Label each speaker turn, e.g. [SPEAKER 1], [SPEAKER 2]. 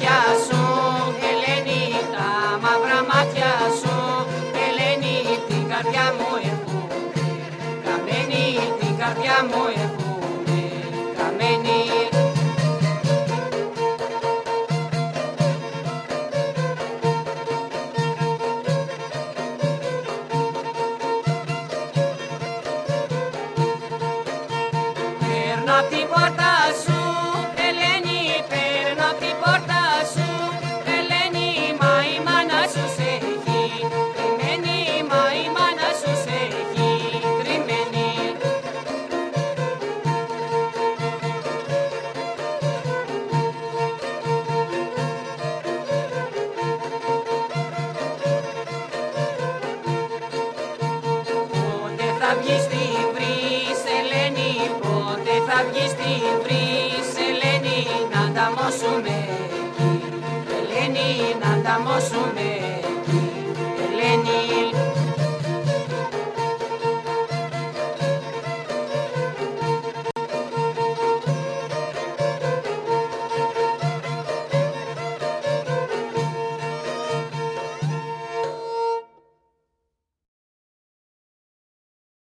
[SPEAKER 1] μάτια σου, Ελένη, τα μαύρα μάτια σου, Ελένη, την καρδιά μου έχουνε, καμένη, την καρδιά μου έχουνε, καμένη. Παίρνω απ' την πόρτα σου, Ελένη, παίρνω απ' την πόρτα σου, Ελένη, μα η μάνα σου σε έχει κρυμμένη, μα η μάνα σου σε έχει κρυμμένη. Πότε θα βγεις στην βρύς, Ελένη, πότε θα βγεις στην βρύς, Ελένη, να ανταμώσουμε εκεί, Ελένη, να ανταμώσουμε